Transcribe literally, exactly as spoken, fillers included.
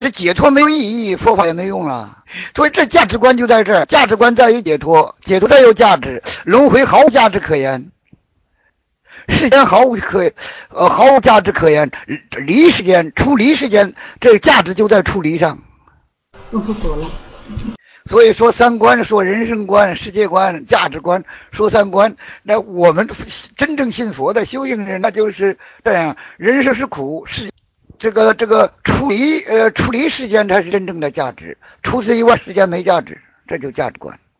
这解脱没有意义，佛法也没用啊。所以这价值观就在这儿，价值观在于解脱，解脱才有价值，轮回毫无价值可言，世间毫无可呃毫无价值可言，离世间出离世间，这个价值就在出离上。 我不懂了。 所以说三观，说人生观、世界观、价值观，说三观。那我们真正信佛的修行人，那就是这样：人生是苦，是这个这个出离呃出离世间才是真正的价值，除此以外世间没价值，这就价值观。